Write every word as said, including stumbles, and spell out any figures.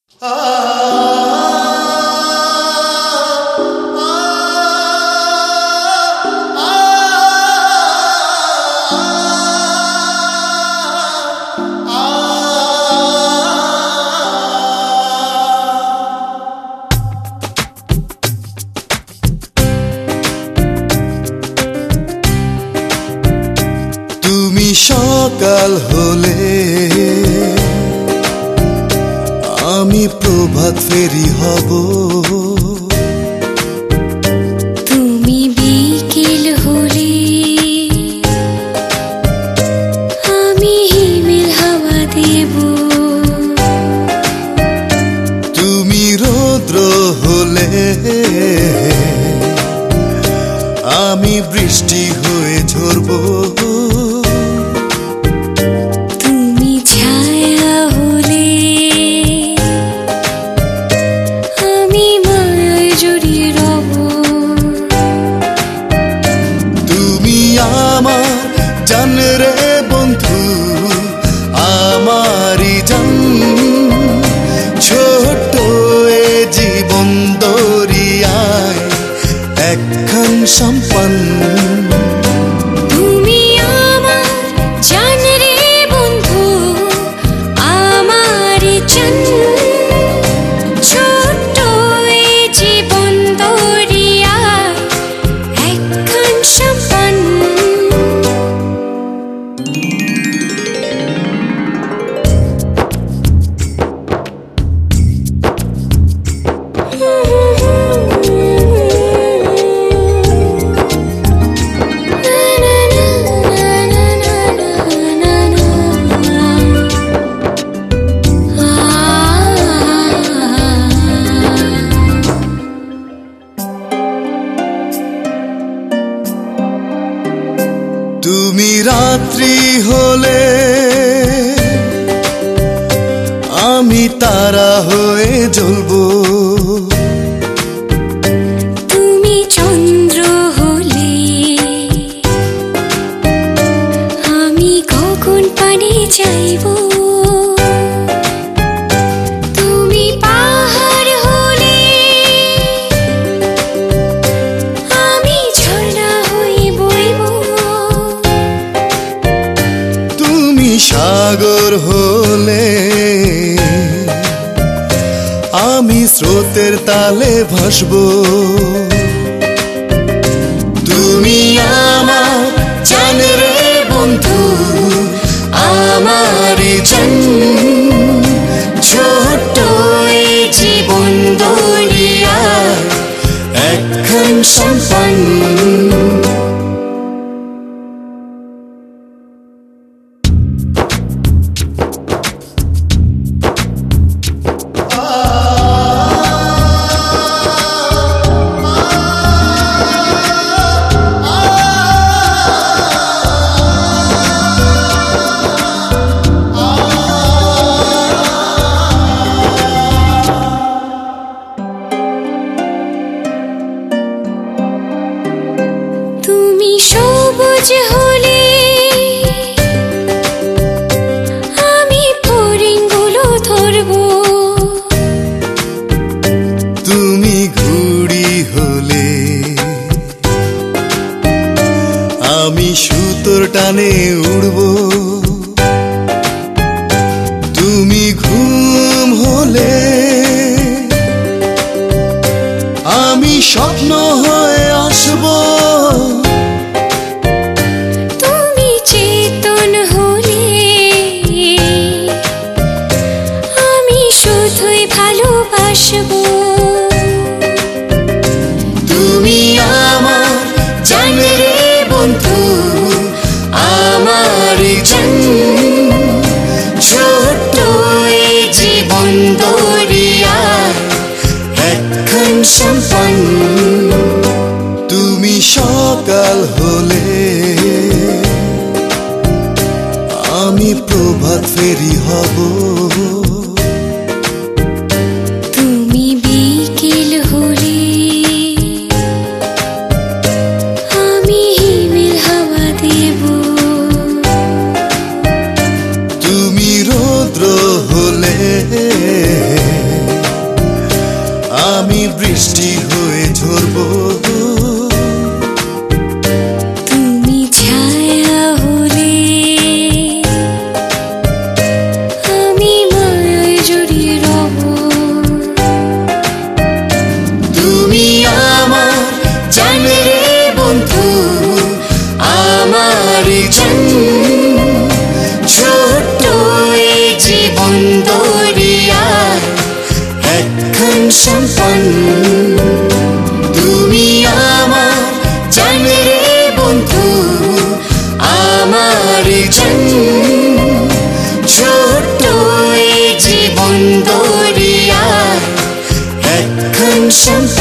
তুমি সকাল হলে আমি প্রভাত ফেরি হব, তুমি বিকেল হলে আমি হিমেল হাওয়া দেব, তুমি রৌদ্র হলে আমি বৃষ্টি হয়ে ঝরব, তুমি ছায়া হলে আমি মায়ায় জড়িয়ে রব, তুমি আমার জান রে বন্ধু, আমারই জান, ছোট এ জীবন দরিয়ায় একখান সম্পন। তুমি আমার জান রে বন্ধু, আমার জান, ছোট্ট এই জীবন দরিয়ায় একখান সম্পন। তুমি রাত্রি হলে আমি তারা হয়ে জ্বলব, তুমি চন্দ্র হলে আমি গগন পানে যাইব, তুমি পাহাড় হলে আমি ঝর্ণা হয়ে বইব, তুমি সাগর হলে আমি স্রোতের তালে ভাসব, তুমি আমার জান রে বন্ধু, আমারই জান, ছোট্ট এই জীবন দরিয়ায় একখান সম্পন। তুমি সবুজ হলে আমি ফড়িংগুলো ধরব, তুমি ঘুড়ি হলে আমি সুতোর টানে উড়ব, তুমি ঘুম হলে আমি স্বপ্ন হয়ে আসব, তুমি চেতন হলে আমি শুধুই ভালোবাসব, তুমি আমার জান রে বন্ধু, আমারই জান, ছোট্ট এই জীবন দরিয়ায় একখান সম্পন। তুমি সকাল হলে আমি প্রভাত ফেরি হব, তুমি বিকেল হলে আমি হিমেল হাওয়া দেব, তুমি রৌদ্র হলে সম্পদ তুমি আমার জান রে বন্ধু আমার জান ছোট্ট এই জীবন দরিয়া একখান সম্পদ